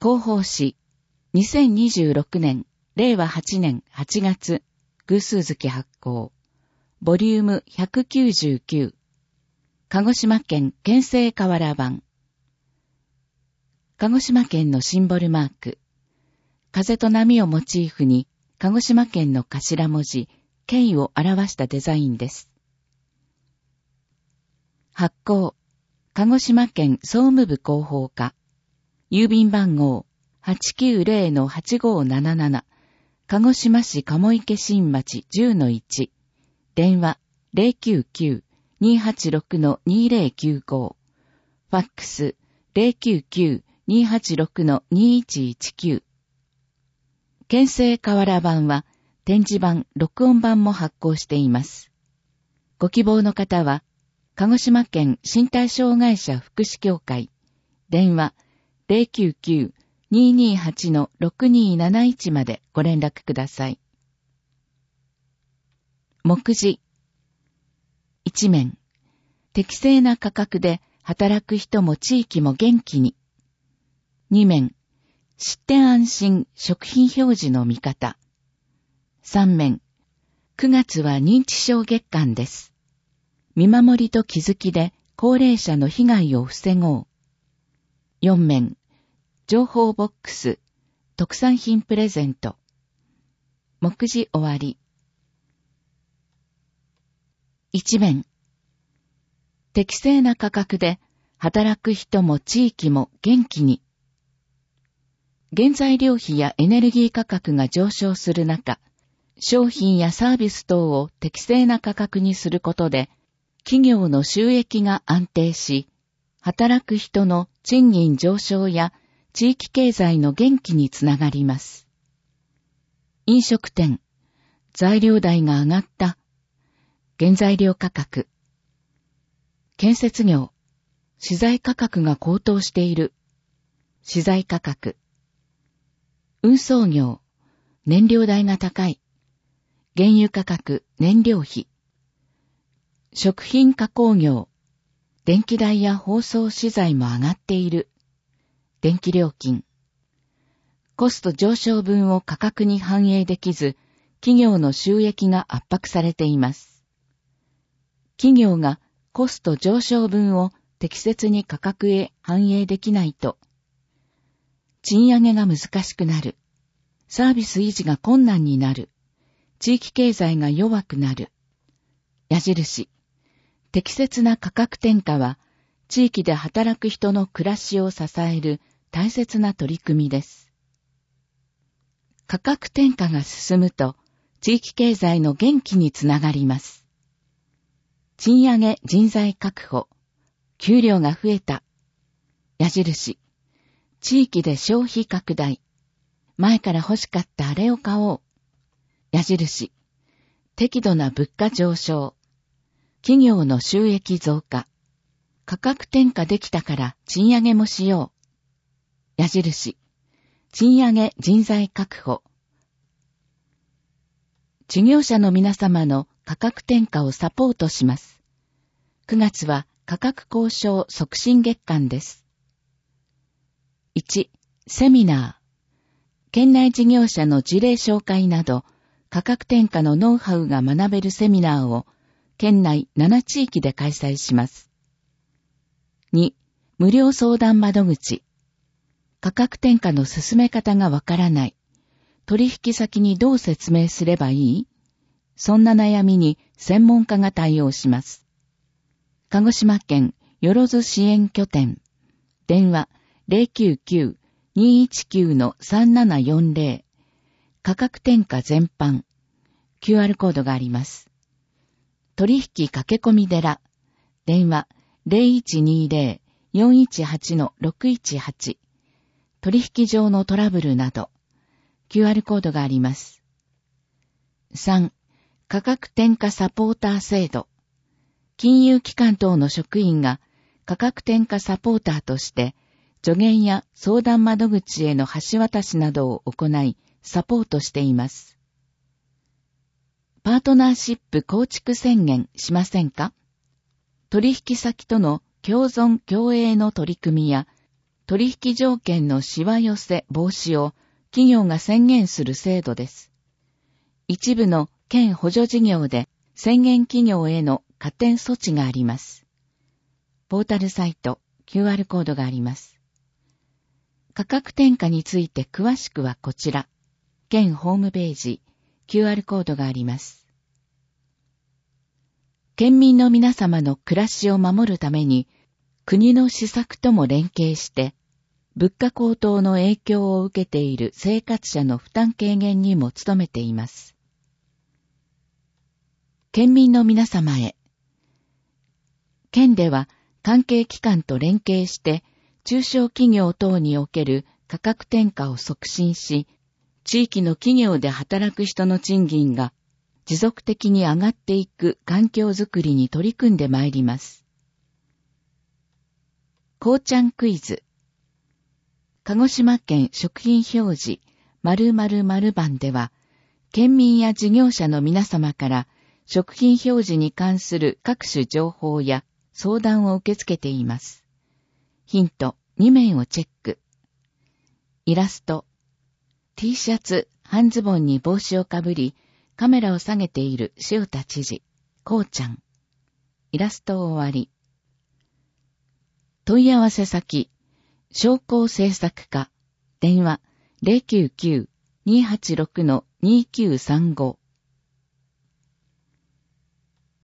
広報誌、2026年、令和8年8月、偶数月発行。ボリューム199。鹿児島県県政瓦版。鹿児島県のシンボルマーク。風と波をモチーフに、鹿児島県の頭文字、K を表したデザインです。発行。鹿児島県総務部広報課。郵便番号 890-8577。鹿児島市鴨池新町 10-1。電話 099-286-2095。ファックス 099-286-2119。県政瓦版は展示版、録音版も発行しています。ご希望の方は、鹿児島県身体障害者福祉協会、電話 099-228-6271 までご連絡ください。目次。一面。適正な価格で働く人も地域も元気に。二面。知って安心食品表示の見方。三面。9月は認知症月間です。見守りと気づきで高齢者の被害を防ごう。四面。情報ボックス。特産品プレゼント。目次終わり。一面。適正な価格で働く人も地域も元気に。原材料費やエネルギー価格が上昇する中、商品やサービス等を適正な価格にすることで、企業の収益が安定し、働く人の賃金上昇や地域経済の元気につながります。飲食店、材料代が上がった。原材料価格。建設業、資材価格が高騰している。資材価格。運送業、燃料代が高い。原油価格、燃料費。食品加工業、電気代や包装資材も上がっている。電気料金。コスト上昇分を価格に反映できず、企業の収益が圧迫されています。企業がコスト上昇分を適切に価格へ反映できないと、賃上げが難しくなる。サービス維持が困難になる。地域経済が弱くなる。矢印。適切な価格転嫁は、地域で働く人の暮らしを支える大切な取り組みです。価格転嫁が進むと、地域経済の元気につながります。賃上げ人材確保。給料が増えた。矢印。地域で消費拡大。前から欲しかったあれを買おう。矢印。適度な物価上昇。企業の収益増加。価格転嫁できたから賃上げもしよう。矢印。賃上げ人材確保。事業者の皆様の価格転嫁をサポートします。9月は価格交渉促進月間です。1. セミナー。県内事業者の事例紹介など、価格転嫁のノウハウが学べるセミナーを、県内7地域で開催します。2. 無料相談窓口。価格転嫁の進め方がわからない。取引先にどう説明すればいい？そんな悩みに専門家が対応します。鹿児島県よろず支援拠点。電話 099-219-3740。価格転嫁全般。QR コードがあります。取引駆け込み寺。電話 0120-418-618。取引上のトラブルなど。QR コードがあります。3. 価格転嫁サポーター制度。金融機関等の職員が価格転嫁サポーターとして助言や相談窓口への橋渡しなどを行いサポートしています。パートナーシップ構築宣言しませんか？取引先との共存共栄の取り組みや取引条件のしわ寄せ防止を企業が宣言する制度です。一部の県補助事業で宣言企業への加点措置があります。ポータルサイト、QR コードがあります。価格転嫁について詳しくはこちら、県ホームページ、QR コードがあります。県民の皆様の暮らしを守るために、国の施策とも連携して、物価高騰の影響を受けている生活者の負担軽減にも努めています。県民の皆様へ、県では関係機関と連携して、中小企業等における価格転嫁を促進し、地域の企業で働く人の賃金が持続的に上がっていく環境づくりに取り組んでまいります。こうちゃんクイズ。鹿児島県食品表示〇〇〇番では、県民や事業者の皆様から食品表示に関する各種情報や相談を受け付けています。ヒント2面をチェック。イラスト。T シャツ、半ズボンに帽子をかぶり、カメラを下げている塩田知事、こうちゃん。イラスト終わり。問い合わせ先、商工制作課、電話 099-286-2935